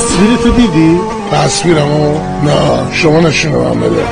تصویر تو دیدی؟ تصویرمو؟ نه شما نشونه من بده.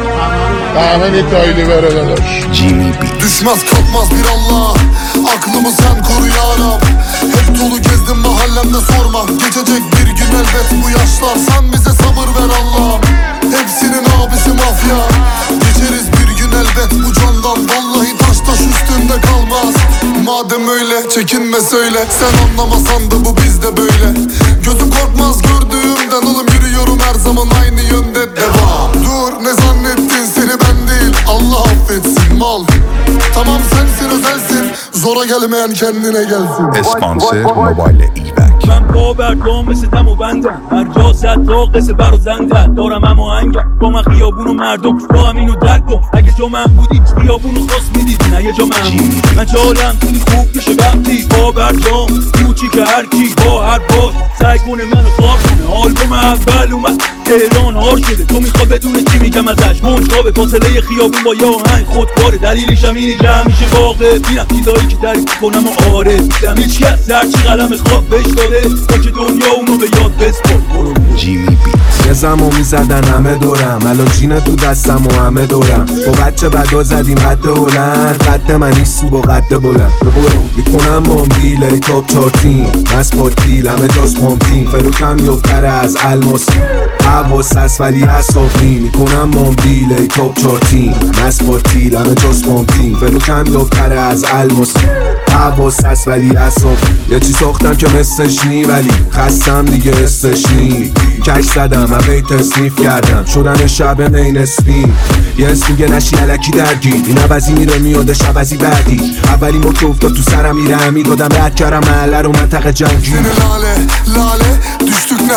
Hemen detaylı ver arkadaş. Jimmy Beats. Düşmez kalkmaz bir Allah, aklımı sen koru yarab. Hep dolu gezdim mahallemde sorma. Geçecek bir gün elbet bu yaşlar. Sen bize sabır ver Allah'ım. Hepsinin abisi mafya. Geçeriz bir gün elbet bu candan. Vallahi taş üstünde kalmaz. Madem öyle çekinme söyle. Sen anlamasan da bu bizde böyle. Gözüm korkmaz gördüğümden oğlum, yürüyorum her zaman aynı yönde. Devam. Dur ne zannettin, seni ben değil Allah affetsin mal. Tamam sensin özelsin, zora gelmeyen kendine gelsin. اسپانسر موبایل ایبک. من باورگام مثل دم و بندم، هر جا زد تا قصه بر و زنده دارم هم آهنگم با من خیابون و مردم با همینو درک کن. اگه جا من بودی خیابون رو خواست میدیدی، نه یه جا من جالم خیلی خوب میشه وقتی باورگام کوچی که هر کی با هر باز سعی کنه منو خواب کنه. آلبوم اول اومد تهران هار شده، تو میخوا بدون چی میگم ازش منجا به فاصله خیابون با یه آهنگ خودکاره. دلیلش هم اینه که همیشه واقع بینم چیزایی که تعریف کنم و آره دیدم هیچ کس هرچی قلم خواب بهش داره تا که دنیا اونو به یاد بسپار. جیمی بیتس. یه زمان میزدن همه دورم، الان جینه تو دستم و همه دورم. با بچه بدا زدیم قد هلند، قد من ایسو با قد بلند. میکنم مامبیل ای تاپ چارتین، مسپاتیل همه جاز پامپین. فروکم یفتره از الماس حواس هست ولی اصافی. میکنم مامبیل ای تاپ چارتین، مسپاتیل همه جاز پامپین. فروکم یفتره از الماس حواس هست ولی اصافی. یه چی ساختم که مثلش نی ولی خستم دیگه استش نی. کش زدم همه تصنیف کردم شدن شب مین اسپین. یه اسم میگه نشی علکی درگیر، این عوضی میره میادش عوضی بعدی. اولی موت افتاد تو سرم میره همی دادم رد کردم محله رو منطقه جنگی. Seni lale lale düştük ne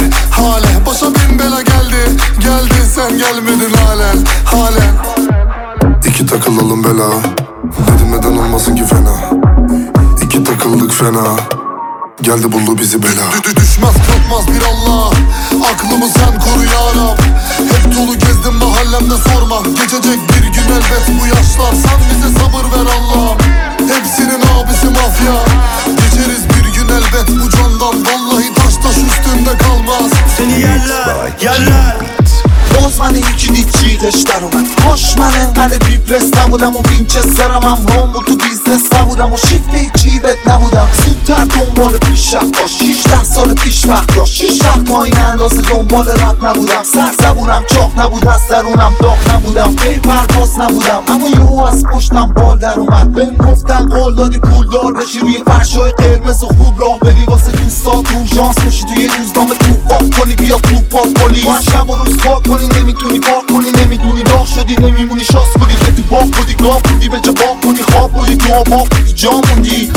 hale başa bin bela geldi sen gelmedin halen. İki takılalım bela, dedim neden olmasın ki fena. İki takıldık fena, geldi buldu bizi bela. Düşmez kalkmaz bir Allah, aklımı sen koru yarab. Hep dolu gezdim mahallemde sorma. Geçecek bir gün elbet bu yaşlar. Sen bize sabır ver Allah'ım. Hepsinin abisi mafya. Geçeriz bir gün elbet bu candan. Vallahi taş üstünde kalmaz. Seni yerler باز من یکی دید جیغش در اومد. کاش من انقدر بیپرس نبودم و وینچسترم هم بود تو بیزنس نبودم و شیفت هیچی بد نبودم. زودتر دنبال پیشرفت داشت، 16 سال پیش وقت داشت. 6 وقت ما این اندازه دنبال رد نبودم. سر زبونم چاق نبود، از درونم داغ نبودم. پی پرواز نبودم اما یهو از پشتم بال در اومد. بهم گفتن قول دادی پولدار بشی، روی فرشای قرمز و خوب راه بری واسه دوستات. اورژانس بشی توی روزنامه توپ پاک کنی، بیا توپ پاک پلیس. تو شب و روز پاک کنی، نمیتونی پاک کنی، نمیدونی داغ شدی، نمیمونی شاس کنی. که تو باغ بودی گاه بودی، به جا باغ کنی خواب بودی، تو آباق بودی جا موندی.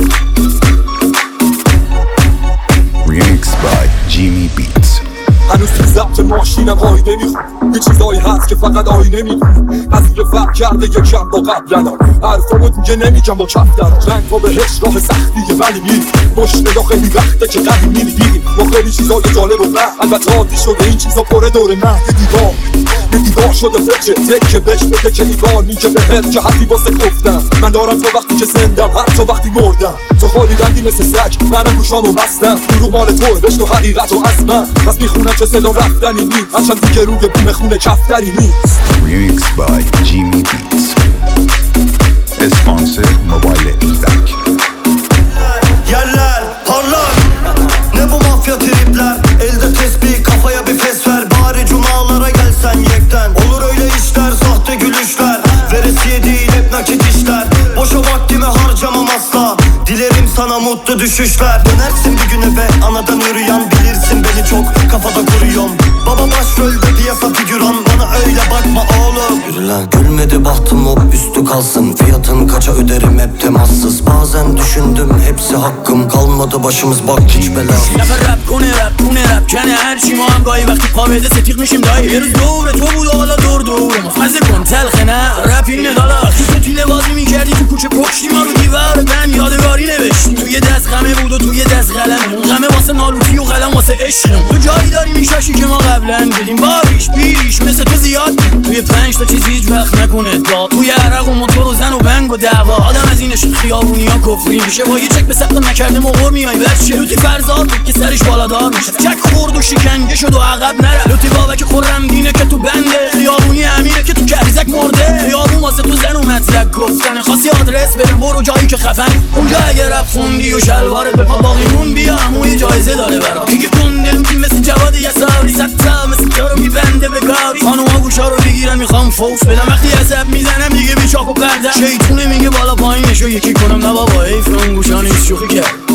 Remix by Jimmy Beats. هنوز تو ضبط ماشینم آینه میخون، یه چیزایی هست که فقط آینه میدون. از اینکه فرق کرده یکم با قبلنم، حرفامو دیگه نمیگم با کف درم. رنگ با بهش راه سختیه ولی میری باش نگاه. خیلی وقته که قدیم میدیدیم با خیلی چیزای جالب و نه البته عادی شده این چیزا پره دور نه. یه دیوار شده فکر تکه بهش بده که ایوان میگه بهت که حتی واسه گفتم. من دارم تا وقتی که زندم، حتی وقتی مردم. تو خالی رنگی مثل سگ، منم گوشامو بستم. دروغ مال توه، بشنو حقیقت و از من. پس میخونم که صدا رفتنی نی، هرچند دیگه روی بوم خونه کفتری نیست. Remix by Jimmy Beats. اسپانسر موبایل ایبک. Yerler parlar, ne bu mafya tripler. Elde tesbih kafaya bir fes ver. Bari cumalara gelsen yekten. Olur öyle işler, sahte gülüşler. Veresiye değil hep nakit işler. Boşa vaktimi harcamam asla. Dilerim sana mutlu düşüşler. Dönersin bir gün eve anadan yürüyen. Bilirsin beni çok kafada kuruyorum. Baba başrolde piyasa figüran. Bana öyle bakma oğlum. Yürü lan. Gülmedi bahtım hop üstü kalsın. Fiyatın kaça öderim hep temassız. Bazen düşündüm hepsi hakkım. Kalmadı başımız bak hiç belasız. رپ کنه رپ کنه کنه هرچی ما هم گاهی وقتی بده ستیق میشیم دایی. یه روز دور تو بود و حالا دور ما مزه کن تلخه نه رپ این مدالا. تو تیله بازی میکردی تو کوچه پشتی ما رو دیوار بند یادگاری نوشتیم. تو یه دست غمه بود و تو یه دست قلمه، غمه واسه نالوتی و قلم واسه عشقم. تو جایی داری میشاشی که ما قبلا بدیم باریش بیش مثل تو زیاد. توی 5 تا چیز هیچ وقت نکنه داد، توی عرق و موتور و زن و بنگ و دعوا. آدم از اینش خیابونی ها کفری میشه، با یه چک به سقف نکرده مغور میای بچه. لوتی فرزاد بود که سرش بالادار میشه، چک خورد و شکنجه شد و عقب نره. لوتی بابک خورم دینه که تو بنده، خیابونی امیره که تو کریزک مرده. خیابون واسه تو زن و مطلق گفتنه، خواستی آدرس بده برو جایی که خفن. اونجا اگه رپ خوندی و شلوارت به پا باقیمون بیا، همون یه جایزه داره برا. میگه کنده لوتی مثل جواد یساری، ستا مثل تو رو میبنده به کاری. خانوما گوشا رو بگیرن میخوام فوش بدم، وقتی عصب میزنم دیگه بیچاک و پردم. شیطونه میگه بالا پایینشو یکی کنم، نه بابا حیف اون گوشا نیست شوخی کرد.